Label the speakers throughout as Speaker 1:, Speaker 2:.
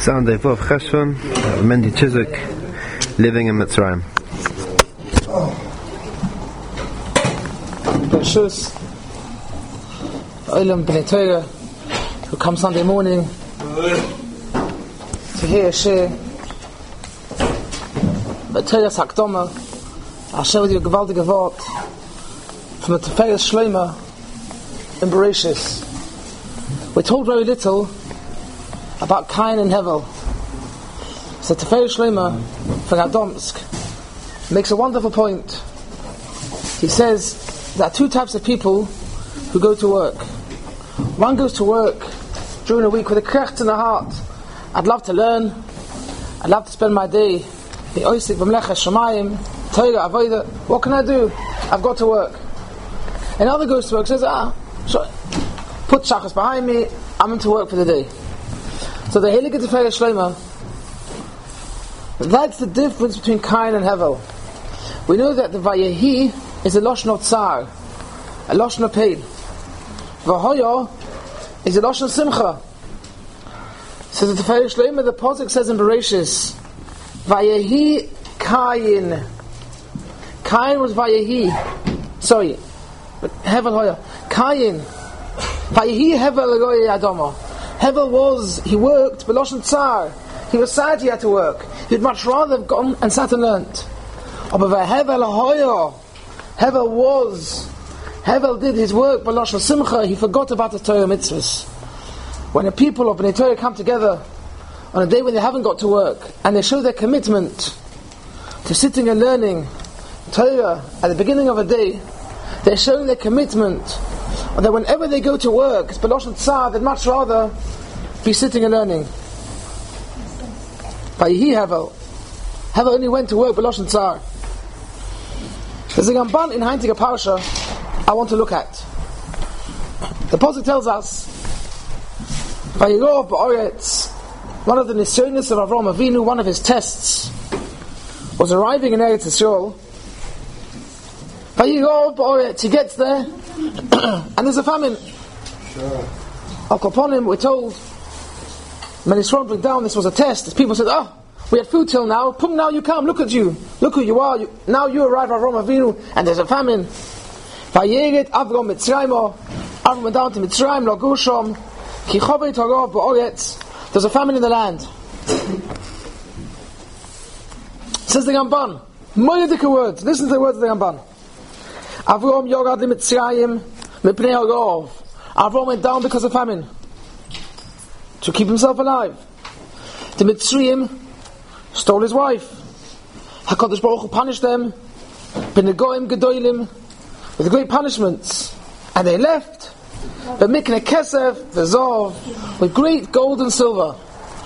Speaker 1: Sunday of Cheshvan, Mendy Chizik, living in Mitzrayim.
Speaker 2: Bereshus, Olam B'nai Torah, who come Sunday morning to hear Shir, but Torah's Hakdama, I'll share with you a gewaltige Wort from the Tiferes Shlomo in Bereshus. We're told very little about Cain and Hevel. So Tiferes Shlomo from Radomsk makes a wonderful point. He says there are two types of people who go to work. One goes to work during a week with a krecht in the heart. I'd love to learn. I'd love to spend my day in Oisik B'mleches Shamayim, Torah, Avodah. What can I do? I've got to work. Another goes to work, says, put Shachas behind me, I'm into work for the day. So the Heilige Tiferes Shlomo, that's the difference between Cain and Hevel. We know that the Vayehi is a Lashon of Tsar, a Lashon of pain. Vahoyo is a Lashon Simcha. So the Tiferes Shlomo, the Posuk says in Bereshus, Vayehi Cain. Cain was Vayehi. Sorry, but Hevel Hoya. Cain. Vayehi Hevel Eloy Adama. Hevel was, he worked, but Lashon Tsar. He was sad he had to work. He'd much rather have gone and sat and learnt. But Hevel did his work, but Lashon Simcha, he forgot about the Torah mitzvahs. When the people of Bnei Torah come together on a day when they haven't got to work, and they show their commitment to sitting and learning Torah at the beginning of a day, they're showing their commitment that whenever they go to work, it's Lashon Tsar, they'd much rather be sitting and learning. Vayehi Hevel only went to work Lashon Tsar. There's a Ramban in Heintige Parsha I want to look at. The Pasuk tells us, Vayirov ba'oretz, one of the nisyonos of Avraham Avinu, one of his tests, was arriving in Eretz Yisrael. Vayirov ba'oretz, he gets there, and there's a famine. Al Koponim, we're told, when Yisrael broke down, this was a test. People said, we had food till now, Pum, now you come, look at you, look who you are, now you arrive at Avraham Avinu, and there's a famine. Vayeret Avram Mitzrayim, Avram went down to Mitzrayim, Lagusham, Ki Chovei Torah ba'oretz, there's a famine in the land. Says the Ramban, Moyedike words, listen to the words of the Ramban. Avram Yorad li Mitzrayim, Mipnei Harov. Avram went down because of famine, to keep himself alive. The Mitzrayim stole his wife. HaKadosh Baruch Hu punished them, B'negoim Gedolim, with great punishments. And they left, B'mikne Kesef, V'zov, with great gold and silver.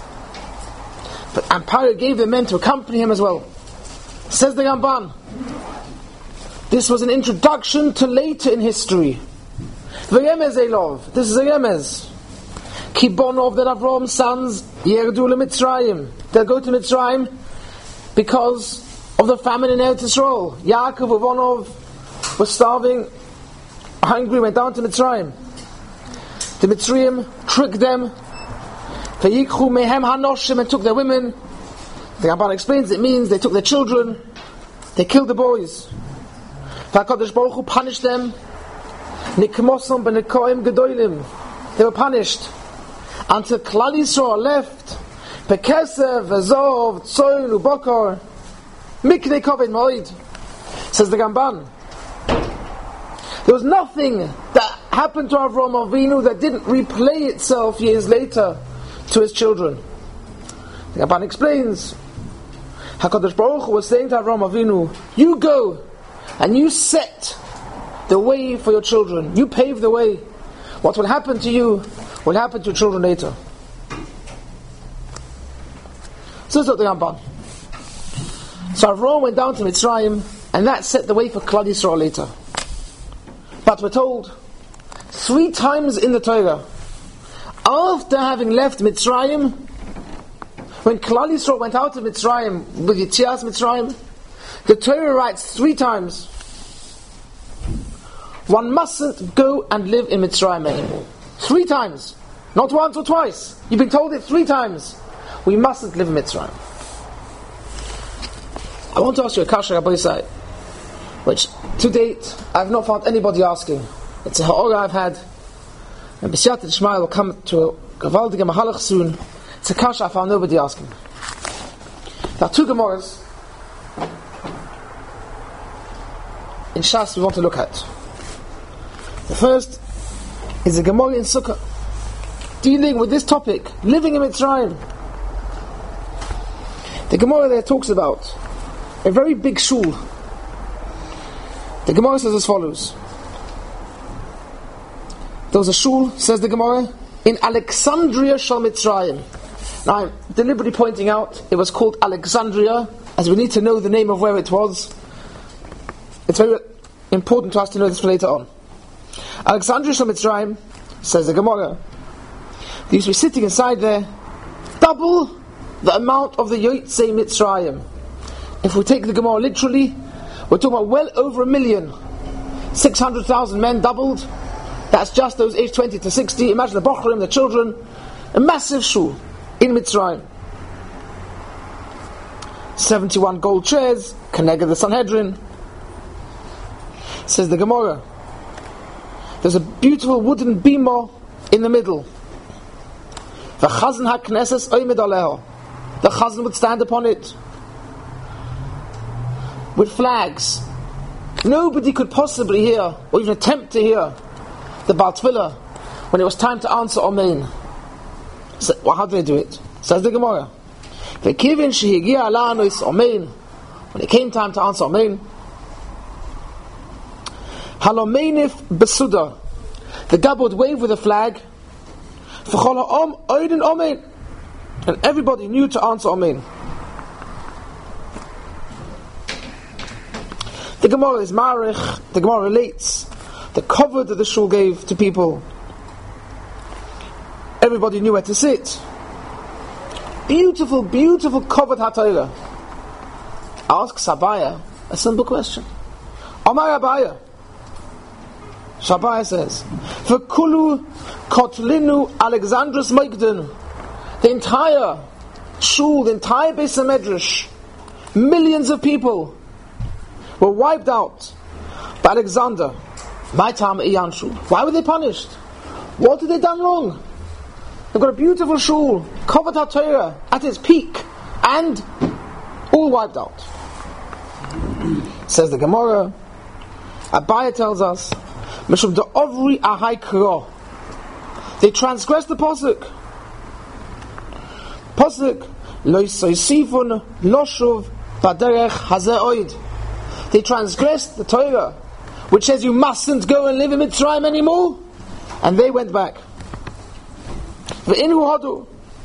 Speaker 2: And Paro gave the men to accompany him as well. Says the Ramban, this was an introduction to later in history. V'yemez Elov, this is a Yemez. Kibonov, that Avram's sons, Yerdu Mitzrayim, they'll go to Mitzrayim because of the famine in Eretz Yisrael. Yaakov Avonov was starving, hungry, went down to Mitzrayim. The Mitzrayim tricked them. Vayikchu mehem hanoshim, and took their women. The Ramban explains it means they took their children, they killed the boys. HaKadosh Baruch Hu punished them. Nikmosam b'nekoim gedolim, they were punished until Klal Yisrael left. Bekesev, V'zov, Tzoin, Ubokor, Miknei Koved Moed. Says the Ramban, there was nothing that happened to Avraham Avinu that didn't replay itself years later to his children. The Ramban explains, HaKadosh Baruch Hu was saying to Avraham Avinu, you go and you set the way for your children. You pave the way. What will happen to you will happen to your children later. So that's what the Ramban. So Avraham went down to Mitzrayim, and that set the way for Klal Yisrael later. But we're told 3 times in the Torah, after having left Mitzrayim, when Klal Yisrael went out of Mitzrayim with Yetzias Mitzrayim, the Torah writes 3 times, one mustn't go and live in Mitzrayim anymore. 3 times. Not once or twice. You've been told it 3 times. we mustn't live in Mitzrayim. I want to ask you a kasha, Rabbi Yisai, which to date I have not found anybody asking. It's a ha'ora I've had, and B'siyat Shmai will come to a Gavaldige Mahalach soon. It's a kasha I found nobody asking. There are two Gemaras in Shas we want to look at. The first is a Gemara in Sukkah, dealing with this topic, living in Mitzrayim. The Gemara there talks about a very big shul. The Gemara says as follows. There was a shul, says the Gemara, in Alexandria Shal Mitzrayim. Now I'm deliberately pointing out it was called Alexandria, as we need to know the name of where it was. It's very important to us to know this for later on. Alexandria Shal Mitzrayim, says the Gemara, they used to be sitting inside there, double the amount of the Yotzei Mitzrayim. If we take the Gemara literally, we're talking about well over 1,600,000 men doubled. That's just those aged 20 to 60. Imagine the Bochrim, the children. A massive shul in Mitzrayim. 71 gold chairs, Keneged the Sanhedrin. Says the Gemara, there's a beautiful wooden bima in the middle. The Chazan HaKnesses Oymed Aleho. The Chazan would stand upon it with flags. Nobody could possibly hear, or even attempt to hear, the Baal Tefillah when it was time to answer Amen. So, well, how do they do it? Says the Gemara, when it came time to answer Amen, Halomenif Besuda, the Gabba would wave with a flag, and everybody knew to answer Amen. The Gemara is Marich, the Gemara relates the cover that the shul gave to people. Everybody knew where to sit. Beautiful, beautiful covered HaTorah. Asks Abaya a simple question. Amar Abaya. Shabaya says, V'kulu kotlinu Alexandrus Moigden. The entire shul, the entire Beis HaMedrash, millions of people were wiped out by Alexander. My time Iyan shul. Why were they punished? What had they done wrong? They've got a beautiful shul, covered HaTorah at its peak, and all wiped out. Says the Gemara, Abaya tells us, Mishum de Ovri Ahai Kro. They transgressed the Pasuk. Pasuk, Lo Yisifun Loshuv Baderech Hazeh Oid. They transgressed the Torah, which says you mustn't go and live in Mitzrayim anymore, and they went back. V'inu hadu.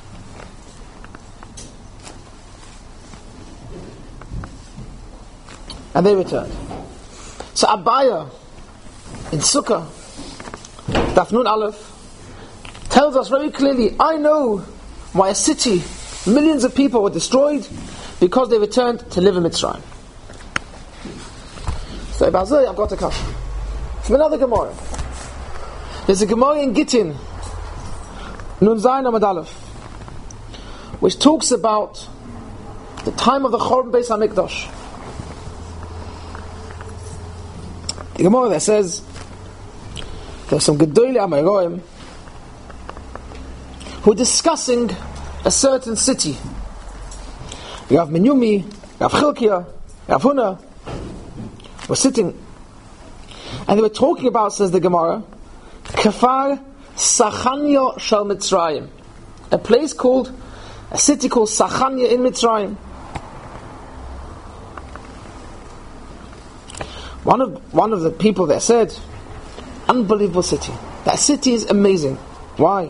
Speaker 2: And they returned. So Abaya in Sukkah, Daf Nun Aleph, tells us very clearly, I know why a city, millions of people were destroyed, because they returned to live in Mitzrayim. So I've got a question from another Gemara. There's a Gemara in Gittin, Nun Zayin Amud Aleph, which talks about the time of the Chorban Beis HaMikdash. The Gemara there says there's some Gedolei Amoraim who are discussing a certain city. You have Menyumi, you have Chilkiah, you have Huna, were sitting, and they were talking about, says the Gemara, Kafar Sachanya Shal Mitzrayim, a city called Sachanya in Mitzrayim. One of the people there said, unbelievable city. That city is amazing. Why?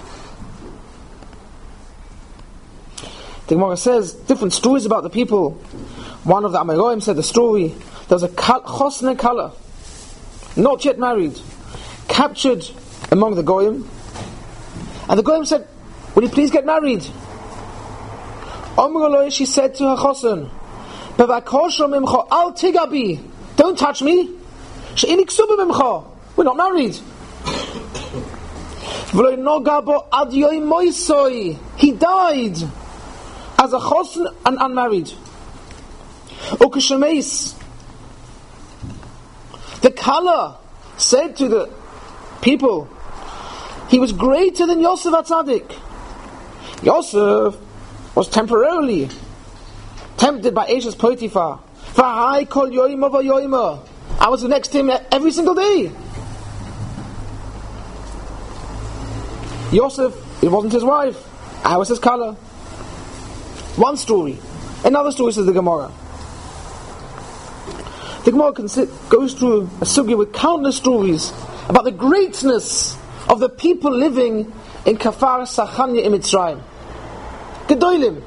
Speaker 2: The Gemara says different stories about the people. One of the Amoraim said the story. There was a Chosne Kala, not yet married, captured among the Goyim, and the Goyim said, "Will you please get married?" She said to her Chosen, "Al tigabi, don't touch me. We're not married." He died as a chosn and unmarried. Ukeshemeis, the Kala said to the people, he was greater than Yosef HaTzadik. Yosef was temporarily tempted by Eshes Potiphar. V'hai kol yoyma v'yoyma. I was next to him every single day. Yosef, it wasn't his wife. I was his Kala. One story. Another story, says the Gemara. The Gemara goes through a sugya with countless stories about the greatness of the people living in Kafar Sachanya in Mitzrayim. Gedolim.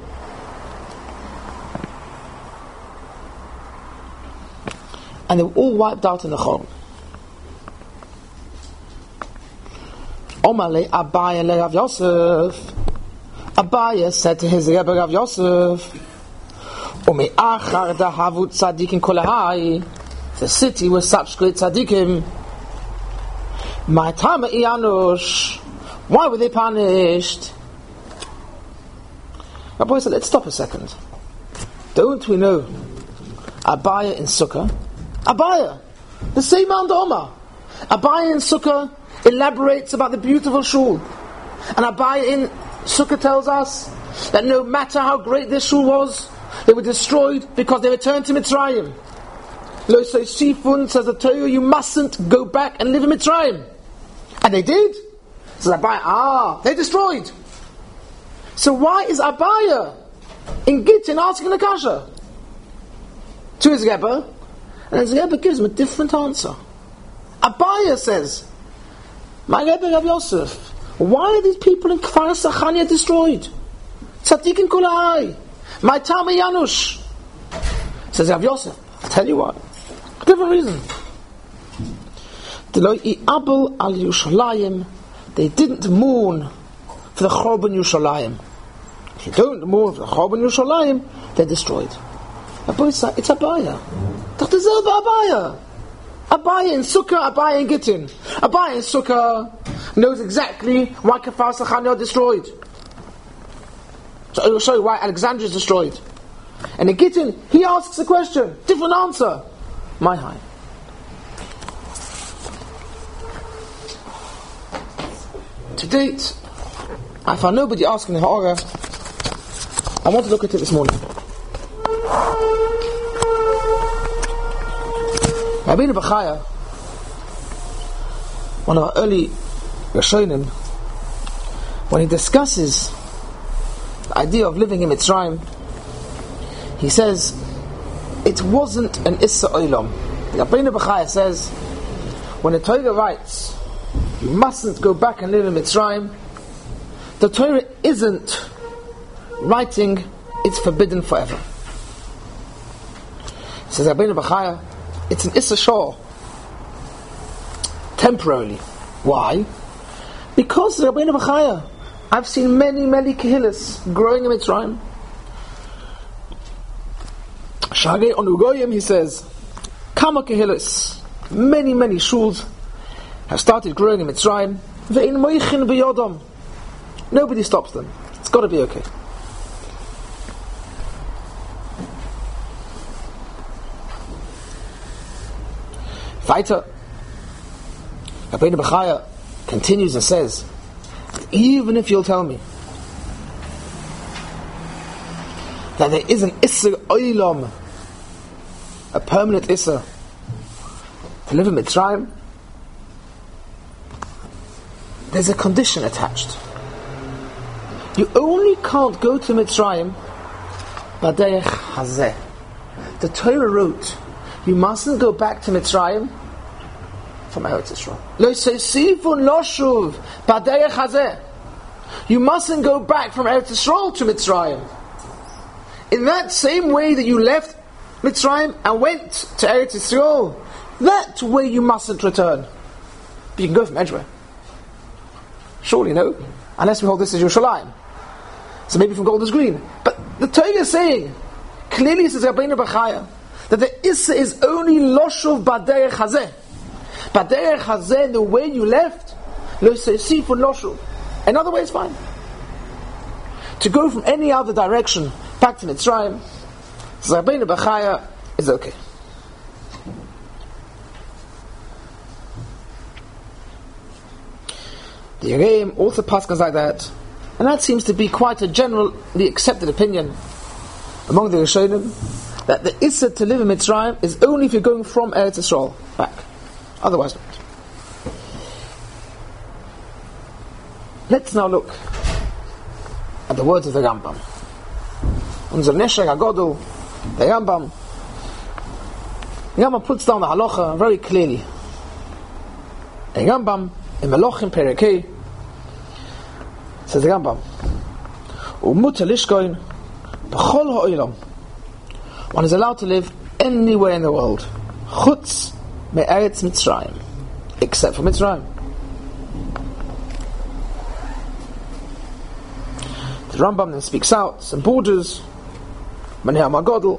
Speaker 2: And they were all wiped out in the Chol. Omale Abaya le Rav Yosef. Abaya said to his Rebbe Rav Yosef, Ume'achar dahavut tzadikim kol ha'ai. The city was such great tzadikim. Ma'atama iyanush. Why were they punished? Rabbi said, let's stop a second. Don't we know Abaya in Sukkah? Abaya, the same Mount Omar. Abaya in Sukkah elaborates about the beautiful shul. And Abaya in Sukkah tells us that no matter how great this shul was, they were destroyed because they returned to Mitzrayim. Lo Sifun says the Torah, you mustn't go back and live in Mitzrayim. And they did. So Abaya, they're destroyed. So why is Abaya in Gittin asking the Kasha to his Rebbe? And his Rebbe gives him a different answer. Abaya says, my Rebbe Rav Yosef, why are these people in Kfar Sachania destroyed? Tzadikim kol ha'ai. My Tama Yanush. Says Rav Yosef, I'll tell you what. Different reason. They didn't mourn for the Chorban Yerushalayim. If you don't mourn for the Chorban Yerushalayim, they're destroyed. It's Abaya. Doch derselbe Abaya. Abaya in Sukkah, Abaya in Gittin. Abaya in Sukkah knows exactly why Kafar Sachania are destroyed. So I will show you why Alexandria is destroyed. And in Gittin, he asks a question, different answer. My high. To date, I found nobody asking the Ha'ara. I want to look at it this morning. Rabbeinu Bechaya, one of our early Rishonim, when he discusses the idea of living in Mitzrayim, he says it wasn't an Issa Olam. Rabbeinu Bechaya says when the Torah writes you mustn't go back and live in Mitzrayim, the Torah isn't writing it's forbidden forever. He says Rabbeinu Bechaya, it's an Issa Shor, temporarily. Why? Because Rabbeinu Bechaya, I've seen many kehillas growing in Mitzrayim. Shagei on Ugoyim, he says, Kama kehillas, many shuls have started growing in Mitzrayim. Ve'in moichin b'yodam. Nobody stops them. It's got to be okay. Weiter, Rabbeinu Bechaya continues and says, even if you'll tell me that there is an Isser Olam, a permanent Isser, to live in Mitzrayim, there's a condition attached. You only can't go to Mitzrayim B'derech Hazeh. The Torah wrote, you mustn't go back to Mitzrayim from Eretz Yisrael. Lo sesifun lo shuv b'derech hazeh. You mustn't go back from Eretz Yisrael to Mitzrayim. In that same way that you left Mitzrayim and went to Eretz Yisrael, that way you mustn't return. But you can go from anywhere. Surely no, unless we hold this as Yerushalayim. So maybe from Golders Green. But the Torah is saying, clearly says Rabbeinu Bechaya, that the Issa is only Loshuv B'derech Hazeh. B'derech Hazeh, the way you left, Lo Sesifun Loshuv. Another way is fine. To go from any other direction back to Mitzrayim. So Rabbeinu Bechaya is okay. The Yereim also passes like that, and that seems to be quite a generally accepted opinion among the Rishonim, that the Issa to live in Mitzrayim is only if you're going from Eretz Yisrael back, otherwise not. Let's now look at the words of the Rambam. Unser Neshek HaGodol, the Rambam puts down the halacha very clearly. The Rambam in Melochim Perek says the Rambam, Umuta lishkoin b'chol ha'olam. One is allowed to live anywhere in the world, chutz me'eretz Mitzrayim, except for Mitzrayim. The Rambam then speaks out some borders. Maneh HaGodol,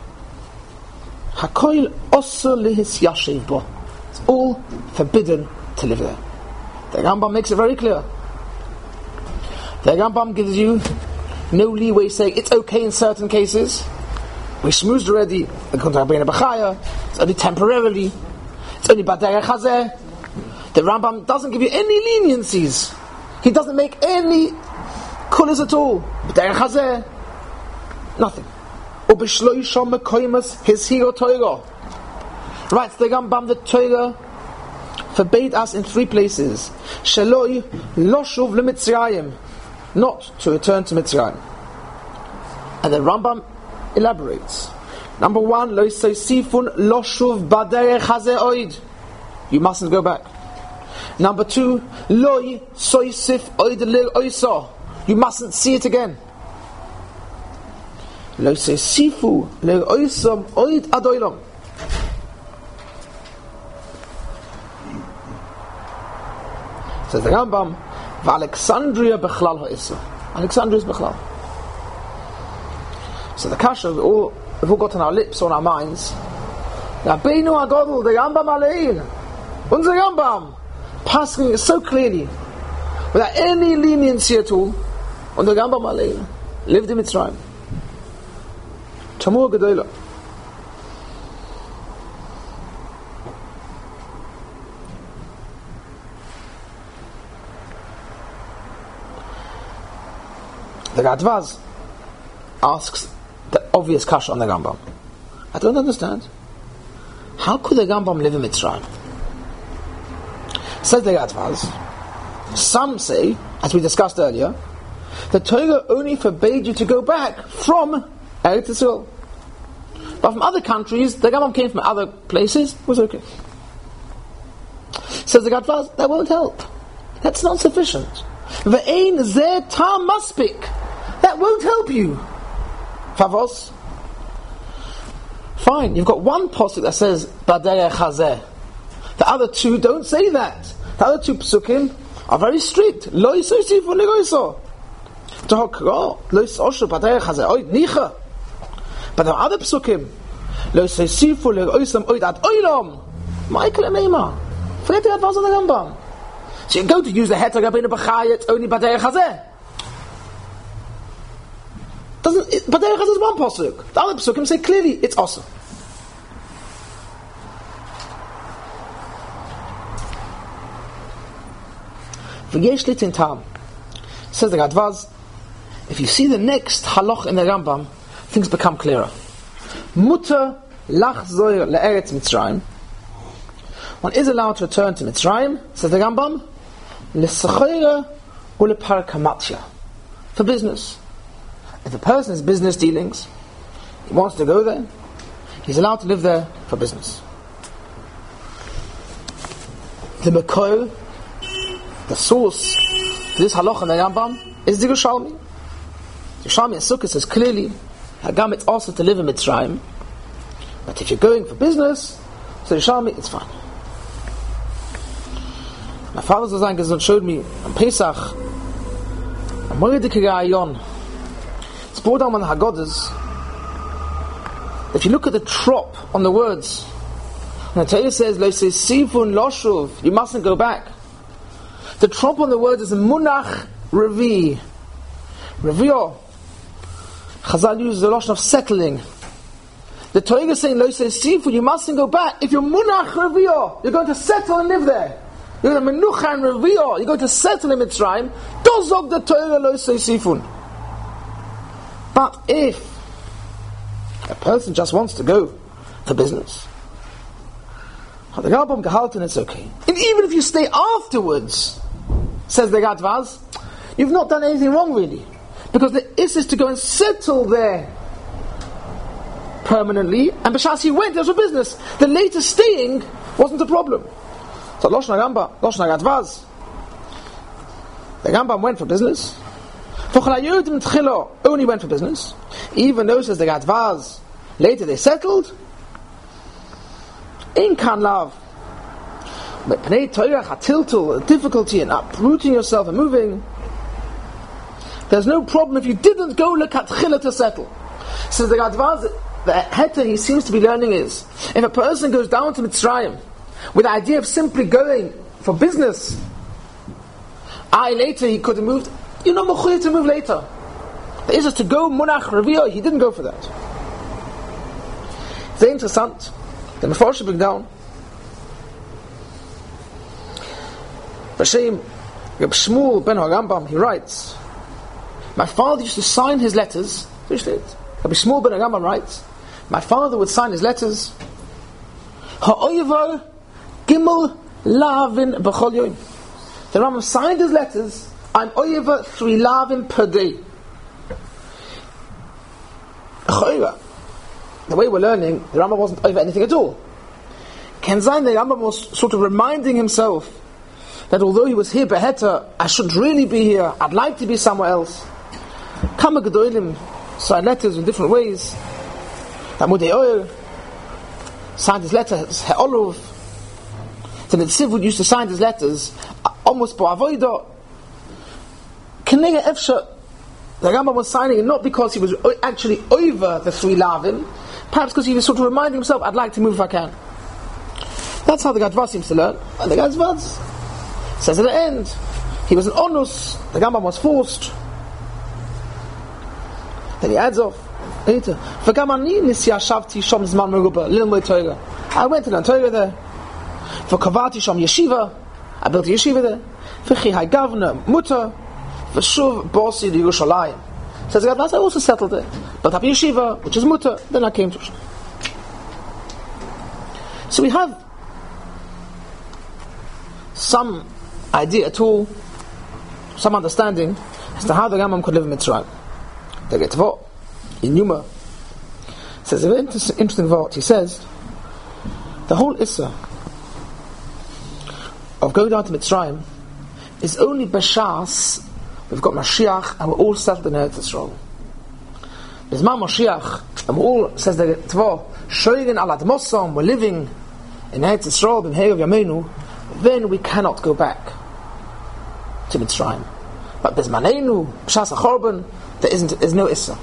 Speaker 2: Hakoil osur lihis yashiv bo. It's all forbidden to live there. The Rambam makes it very clear. The Rambam gives you no leeway saying it's okay in certain cases. We schmoozed already, according to Rabbeinu Bechaya, it's only temporarily, it's only Baderech Hazeh. The Rambam doesn't give you any leniencies. He doesn't make any kulas at all. Baderech Hazeh, nothing. Ubishloisha mekoimas hishiro Torah. Right, the Rambam, the Torah forbade us in 3 places. Sheloi loshuv leMitzrayim, not to return to Mitzrayim. And the Rambam elaborates. Number 1, lo sifun loshuv baderech hazeh oid. You mustn't go back. Number 2, lo soisif oid lir oisa. You mustn't see it again. Lo sifu lir oisam oid adoilam. Says the Rambam, Alexandria bechlal ha'issa. Alexandria is bechlal. So the kasha we've all got on our lips, on our minds. Rabbeinu HaGodol, the Rambam Alein, unser Rambam, passing it so clearly, without any leniency at all, on the Rambam Alein, lived in Mitzrayim. Tamur Gedolah. The Radvaz asks the obvious kasha on the Rambam. I don't understand. How could the Rambam live in Mitzrayim? Says the Radvaz, some say, as we discussed earlier, the Torah only forbade you to go back from Eretz Yisrael. But from other countries, the Rambam came from other places, it was okay. Says the Radvaz, that won't help. That's not sufficient. Ve'ein zeh tam maspik. That won't help you. Favos. Fine, you've got one pasuk that says Baderech Hazeh. The other 2 don't say that. The other 2 psukim are very strict. Lo yisosifu legoiso. Tohokro lo yisoshu Baderech Hazeh oid nicha. But the other psukim lo yisosifu legoisam oid ad oilam. Michael Emeima. Forget the advance on the Rambam. So you go to use the heter Rabbeinu Bechaya, it's only Baderech Hazeh. Baderech Hazeh is one pasuk. The other pasukim say clearly it's awesome. V'yesh litin tam. Says the Radvaz, if you see the next halach in the Rambam, things become clearer. Mutter lachzoir le'eretz Mitzrayim. One is allowed to return to Mitzrayim, says the Rambam, l'sachira u'leparkamatya, for business. If a person has business dealings, he wants to go there, he's allowed to live there for business. The Mekor, the source for this halach in the Rambam, is the Yerushalmi. The Yerushalmi in Sukkot says clearly, Hagam, it's also to live in Mitzrayim, but if you're going for business, so Yerushalmi, it's fine. My father Zazayin showed me on Pesach a Moedik Rayon. It's brought down on the Haggadahs. If you look at the trop on the words, when the Torah says, Lo sifun loshuv, you mustn't go back. The trop on the words is Munach Revi. Revio. Chazal uses the notion of settling. The Torah is saying, Lo Seisifu, you mustn't go back. If you're Munach Reviyah, you're going to settle and live there. You're going to Menucha and Reviyah, you're going to settle in Mitzrayim. Dozog the Torah Lo Seisifun. But if a person just wants to go for business, the Rambam gehalten, it's okay. And even if you stay afterwards, says the Radvaz, you've not done anything wrong really. Because the is to go and settle there permanently, and B'shas he went there for business. The later staying wasn't a problem. So Loshna Radvaz, the Rambam went for business. Only went for business. Even though, says the Radvaz, later they settled. In kan lav, but pnei Torah hatiltul, difficulty in uprooting yourself and moving. There's no problem if you didn't go lekatchila to settle. So the Radvaz, the heta he seems to be learning is, if a person goes down to Mitzrayim with the idea of simply going for business, later he could have moved. You're not mechuyev to move later. The is to go munach reviyah. He didn't go for that. It's very interesting. The Mefarshim bring down Vashem Reb Shmuel ben Harambam. He writes, my father used to sign his letters. Reb Shmuel ben Harambam writes, my father would sign his letters Ha'oyevar Gimel Lavin B'chol Yom. The Rambam signed his letters, I'm Oyevar 3 Lavin per day. The way we're learning, the Rambam wasn't over anything at all. Ken Zayin, the Rambam was sort of reminding himself that although he was here beheta, I shouldn't really be here, I'd like to be somewhere else. Kama Gedolim signed letters in different ways. Tamudei Oyer signed his letters, He'olov. The Netziv used to sign his letters almost by avoida. Kenega Efsha, the Rambam was signing it not because he was actually over the 3 lavim, perhaps because he was sort of reminding himself, I'd like to move if I can. That's how the Radvaz seems to learn. And the Radvaz says at the end, he was an onus, the Rambam was forced. Then he adds off, I went to learn Torah there. For Kavati Sham Yeshiva, I built a yeshiva there. For Chihai Gavna, Mutter, for Shuv Bosi the Yerushalayim. Says God, I also settled there. But up yeshiva, which is Mutter, then I came to Yerushalayim. So we have some idea at all, some understanding as to how the Rambam could live in Mitzrayim. The Ritva, in Yuma, says a very interesting word. He says, the whole Issa of going down to Mitzrayim is only b'shas we've got Mashiach and we're all settled in Eretz Yisrael. There's Ma Mashiach and we're all, says the Ritva, shoyrin al admosam, we're living in Eretz Yisrael b'mheir of Yameinu, then we cannot go back to Mitzrayim. But b'zmanenu, b'shas ha'chorban, there's no Issa.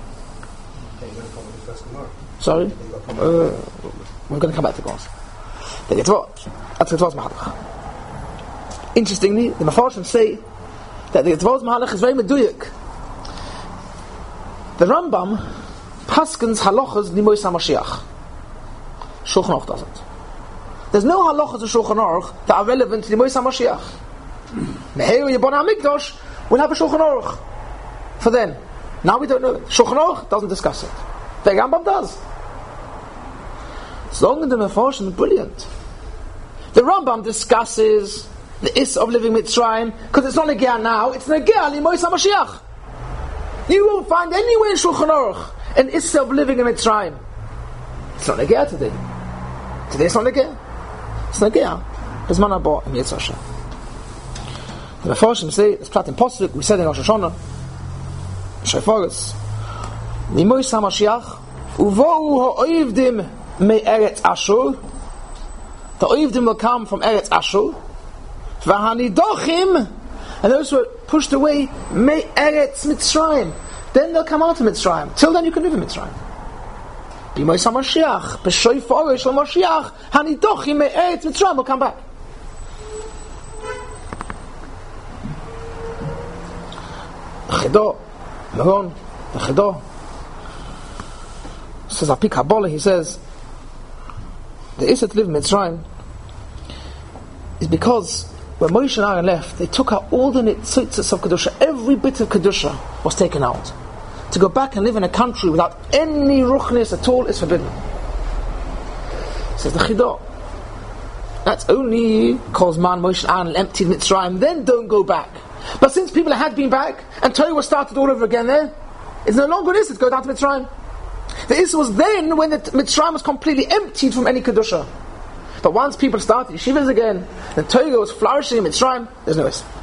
Speaker 2: Sorry? We're going to come back to class. The Ritva, that's the Ritva's Mahalach. Interestingly, the Mefarshim say that the Ritva's Mahalach is very meduyik. The Rambam paskins halachas nimois HaMashiach. Shulchan Aruch doesn't. There's no halachas of Shulchan Aruch that are relevant to nimois HaMashiach. Meheru Yibon HaMikdash will have a Shulchan Aruch for then. Now we don't know it. Shulchan Aruch doesn't discuss it. The Rambam does. So long as the Mefarshim is brilliant. The Rambam discusses the is of living Mitzrayim because it's not Negea now, it's Negea Limois HaMashiach. You won't find anywhere in Shulchan Aruch an is of living in Mitzrayim. It's not Negea today. Today it's not Negea. It's Negea. B'zman haba im Yetz Hashem. The Mefarshim say, it's Plat in Posuk, we said in Rosh Hashanah, Shayfaris, Limois HaMashiach, Uvohu ha'oivdim me Eretz Ashur. The oivdim will come from Eretz Ashur. V'hanidochim, and those who are pushed away, me Eretz Mitzrayim. Then they'll come out of Mitzrayim. Till then you can live in Mitzrayim. B'mois HaMashiach, b'shoifar shel Mashiach, hanidochim me Eretz Mitzrayim will come back. Chedo, Meron, Chedo, says Api Kabbalah, he says, the Issa to live in Mitzrayim is because when Moshe and Aaron left, they took out all the nitzitzis of Kedusha. Every bit of Kedusha was taken out. To go back and live in a country without any ruchnis at all is forbidden. Says the Chidah. That's only because man Moshe and Aaron emptied Mitzrayim, then don't go back. But since people had been back, and Torah was started all over again there, it's no longer this, to go down to Mitzrayim. The Issa was then when the Mitzrayim was completely emptied from any Kedusha. But once people started yeshivas again, the Torah was flourishing in Mitzrayim, there's no Issa.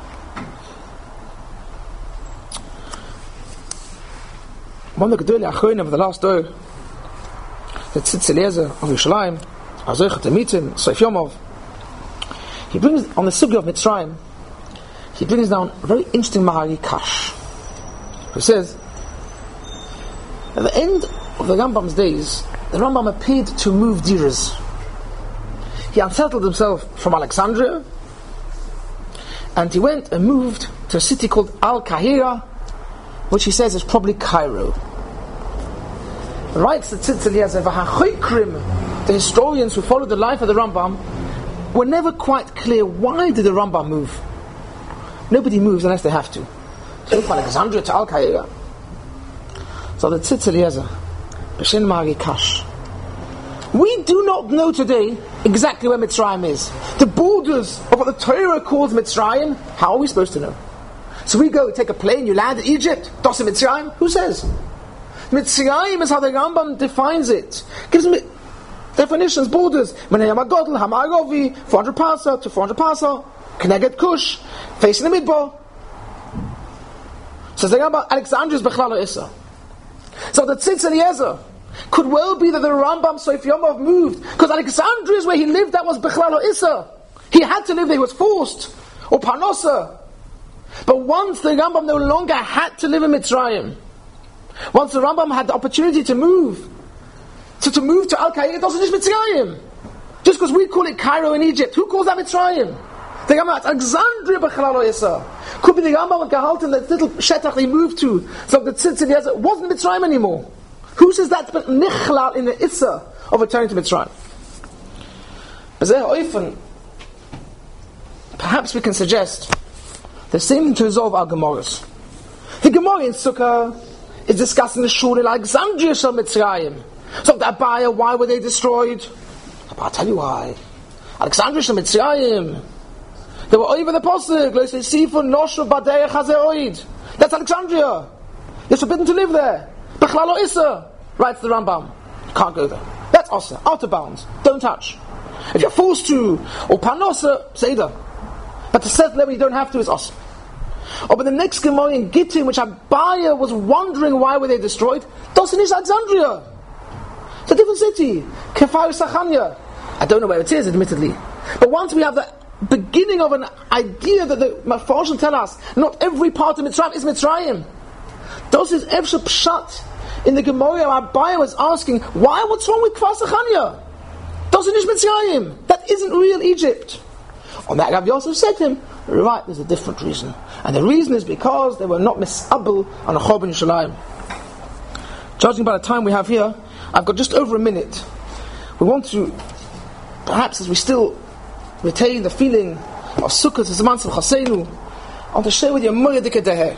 Speaker 2: One of the Gedolei Achronim of the last day, the Tzitz Eliezer of Yerushalayim, Azoichet to meet him, Sof Yomov, he brings, on the Sugya of Mitzrayim, he brings down a very interesting Mahari Kash. He says, at the end of the Rambam's days, the Rambam appeared to move diras. He unsettled himself from Alexandria, and he went and moved to a city called Al-Kahira, which he says is probably Cairo. Writes the Tzitz Eliezer, the historians who followed the life of the Rambam were never quite clear why did the Rambam move. Nobody moves unless they have to. So from Alexandria to Al-Kahira. So the Tzitz Eliezer, B'Shem Mahari Kash. We do not know today exactly where Mitzrayim is. The borders of what the Torah calls Mitzrayim, how are we supposed to know? So we go, take a plane, you land in Egypt, Dosim Mitzrayim, who says? Mitzrayim is how the Rambam defines it. Gives me definitions, borders. Menayam HaGodel, Hamarovi, 400 parsa to 400 parsa, Kneged Kush, facing the Midbar. Says the Rambam, Alexandria is Bechlal Issa. So the Tzitz Eliezer could well be that the Rambam Sof Yomov moved, because Alexandria is where he lived, that was Bechlal Issa. He had to live there, he was forced. Or Parnosa. But once the Rambam no longer had to live in Mitzrayim, once the Rambam had the opportunity to move, to move to Al-Kahira, it doesn't just Mitzrayim. Just because we call it Cairo in Egypt, who calls that Mitzrayim? The Rambam at Alexandria Bechlal Issa. Could be the Rambam at Gehalten, that little shetach they moved to, so the Tzitz Eliezer wasn't Mitzrayim anymore. Who says that's but nichlal in the Issa of returning to Mitzrayim? Perhaps we can suggest the same thing to resolve our Gemaras. The Gemara in Sukkah is discussing the Shul in Alexandria Shal Mitzrayim. So the Abaya, why were they destroyed? I'll tell you why. Alexandria Shal Mitzrayim. They were over the Pasuk. That's Alexandria. You're forbidden to live there. Bechlal Issa, writes the Rambam. You can't go there. That's Asa, out of bounds. Don't touch. If you're forced to, or Parnosa, Seder. But to set level you don't have to is Asa. Or but the next Gemara in Gittim, which Abaya was wondering why were they destroyed, Dosin is Alexandria. It's a different city. Kefar Sachanya. I don't know where it is, admittedly. But once we have the beginning of an idea that the Mefarshim tell us, not every part of Mitzrayim is Mitzrayim. Those is Evsha Pshat. In the Gemara, Abaya was asking, what's wrong with Kfar Sachanya? Dosin is Mitzrayim. That isn't real Egypt. On that, Rav Yosef said to him, right, there's a different reason. And the reason is because they were not misabel on a Chorban Yerushalayim. Judging by the time we have here, I've got just over a minute. We want to, perhaps as we still retain the feeling of Sukkot as a month of Chasenu, I want to share with you a Moyadika Deher.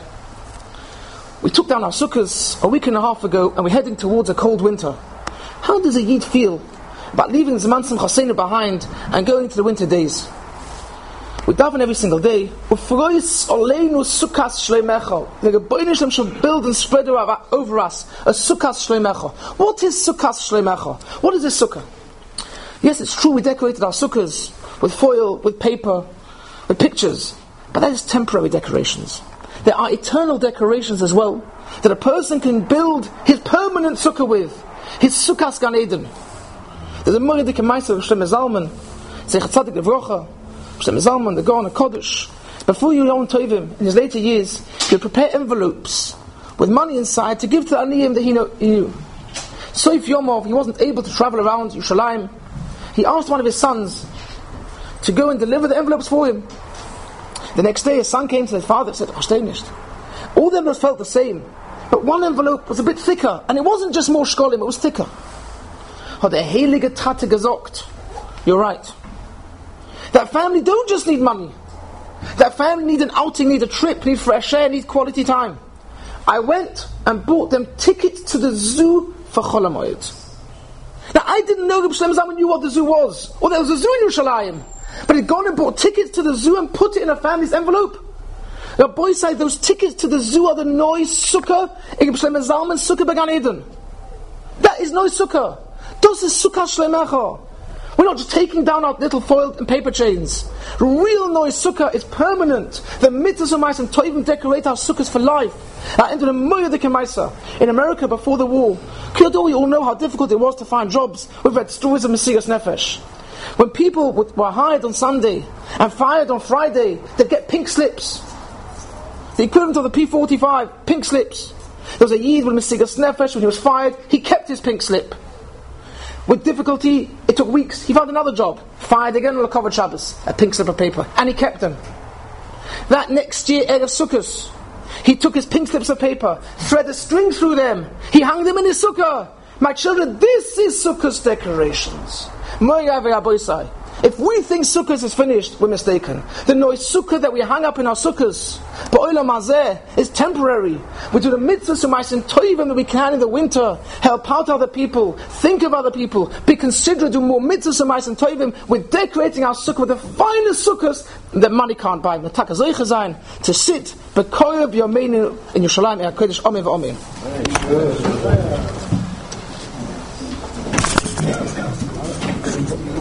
Speaker 2: We took down our Sukkot a week and a half ago, and we're heading towards a cold winter. How does a Yid feel about leaving Zman Chasenu behind and going into the winter days? We daven every single day. Ufrois oleinu sukas shleimecha. The Rebbeinu Shalom should build and spread over us a sukas shleimecha. What is sukas shleimecha? What is this sukkah? Yes, it's true. We decorated our sukkahs with foil, with paper, with pictures, but that is temporary decorations. There are eternal decorations as well that a person can build his permanent sukkah with, his sukas Gan Eden. There's a Moedik Meiser of Shlomo Zalman, Zeichat Tzadik Levrocha. Shlomo Zalman, the Gaon HaKodesh, before you own Tovim, in his later years, he would prepare envelopes with money inside to give to the Aniyim that he knew. Sof Yomov, he wasn't able to travel around Yerushalayim. He asked one of his sons to go and deliver the envelopes for him. The next day, his son came to his father and said, all the envelopes felt the same. But one envelope was a bit thicker, and it wasn't just more shkolim, it was thicker. Hat der heilige Tate gesagt, you're right. That family don't just need money. That family needs an outing, need a trip, need fresh air, need quality time. I went and bought them tickets to the zoo for Chol HaMoed. Now I didn't know Reb Shlomo Zalman knew what the zoo was, or there was a zoo in Yerushalayim. But he'd gone and bought tickets to the zoo and put it in a family's envelope. The boy said those tickets to the zoo are the Noy Sukkah, Reb Shlomo Zalman Sukkah Began Eden. That is Noy Sukkah. Das is Sukkah Shlemecha. We're not just taking down our little foil and paper chains. Real Noy Sukkah is permanent. The mitzvahs of mice and toivim decorate our sukkahs for life. Into the Moya de Kemaisa. In America before the war, we all know how difficult it was to find jobs. We've read stories of Mesiras Nefesh. When people were hired on Sunday and fired on Friday, they'd get pink slips. The equivalent of the P45, pink slips. There was a Yid with Mesiras Nefesh. When he was fired, he kept his pink slip. With difficulty, it took weeks. He found another job. Fired again on a covered Shabbos. A pink slip of paper. And he kept them. That next year, Erev Sukkos, he took his pink slips of paper, threaded a string through them. He hung them in his sukkah. My children, this is Sukkos decorations. If we think Sukkos is finished, we're mistaken. The noise Sukkah that we hang up in our Sukkahs, Ba'olam Hazeh, is temporary. We do the mitzvahs and toivim that we can in the winter. Help out other people. Think of other people. Be considerate. Do more mitzvahs and toivim. We're decorating our Sukkah with the finest Sukkahs that money can't buy. To sit, B'koyev Yomeinu in Yerushalayim, Kodesh Amen v'Amen.